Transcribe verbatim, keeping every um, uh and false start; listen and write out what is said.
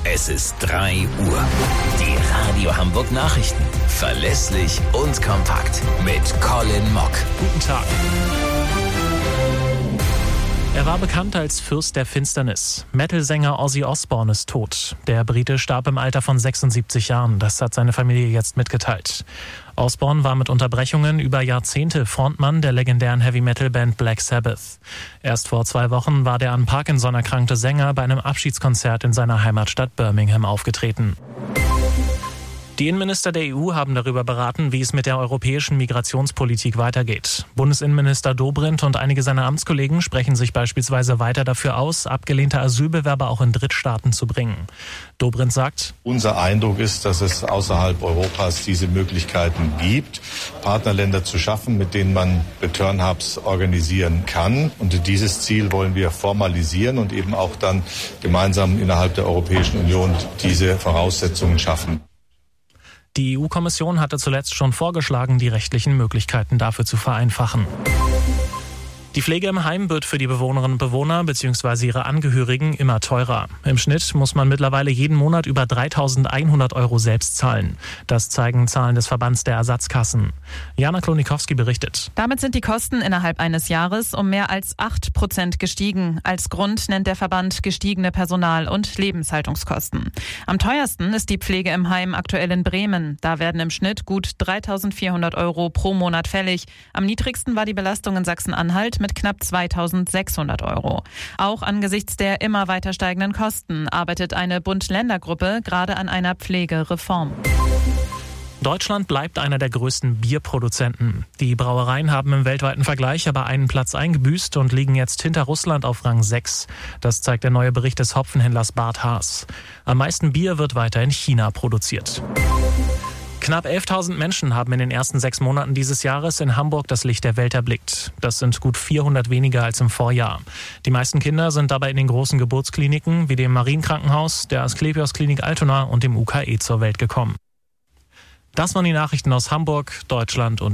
Es ist drei Uhr. Die Radio Hamburg Nachrichten. Verlässlich und kompakt. Mit Colin Mock. Guten Tag. Er war bekannt als Fürst der Finsternis. Metal-Sänger Ozzy Osbourne ist tot. Der Brite starb im Alter von sechsundsiebzig Jahren. Das hat seine Familie jetzt mitgeteilt. Osbourne war mit Unterbrechungen über Jahrzehnte Frontmann der legendären Heavy-Metal-Band Black Sabbath. Erst vor zwei Wochen war der an Parkinson erkrankte Sänger bei einem Abschiedskonzert in seiner Heimatstadt Birmingham aufgetreten. Die Innenminister der E U haben darüber beraten, wie es mit der europäischen Migrationspolitik weitergeht. Bundesinnenminister Dobrindt und einige seiner Amtskollegen sprechen sich beispielsweise weiter dafür aus, abgelehnte Asylbewerber auch in Drittstaaten zu bringen. Dobrindt sagt: Unser Eindruck ist, dass es außerhalb Europas diese Möglichkeiten gibt, Partnerländer zu schaffen, mit denen man Return-Hubs organisieren kann. Und dieses Ziel wollen wir formalisieren und eben auch dann gemeinsam innerhalb der Europäischen Union diese Voraussetzungen schaffen. Die E U-Kommission hatte zuletzt schon vorgeschlagen, die rechtlichen Möglichkeiten dafür zu vereinfachen. Die Pflege im Heim wird für die Bewohnerinnen und Bewohner bzw. ihre Angehörigen immer teurer. Im Schnitt muss man mittlerweile jeden Monat über dreitausendeinhundert Euro selbst zahlen. Das zeigen Zahlen des Verbands der Ersatzkassen. Jana Klonikowski berichtet. Damit sind die Kosten innerhalb eines Jahres um mehr als acht Prozent gestiegen. Als Grund nennt der Verband gestiegene Personal- und Lebenshaltungskosten. Am teuersten ist die Pflege im Heim aktuell in Bremen. Da werden im Schnitt gut dreitausendvierhundert Euro pro Monat fällig. Am niedrigsten war die Belastung in Sachsen-Anhalt mit knapp zweitausendsechshundert Euro. Auch angesichts der immer weiter steigenden Kosten arbeitet eine Bund-Länder-Gruppe gerade an einer Pflegereform. Deutschland bleibt einer der größten Bierproduzenten. Die Brauereien haben im weltweiten Vergleich aber einen Platz eingebüßt und liegen jetzt hinter Russland auf Rang sechs. Das zeigt der neue Bericht des Hopfenhändlers Bart Haas. Am meisten Bier wird weiter in China produziert. Knapp elftausend Menschen haben in den ersten sechs Monaten dieses Jahres in Hamburg das Licht der Welt erblickt. Das sind gut vierhundert weniger als im Vorjahr. Die meisten Kinder sind dabei in den großen Geburtskliniken wie dem Marienkrankenhaus, der Asklepios Klinik Altona und dem U K E zur Welt gekommen. Das waren die Nachrichten aus Hamburg, Deutschland und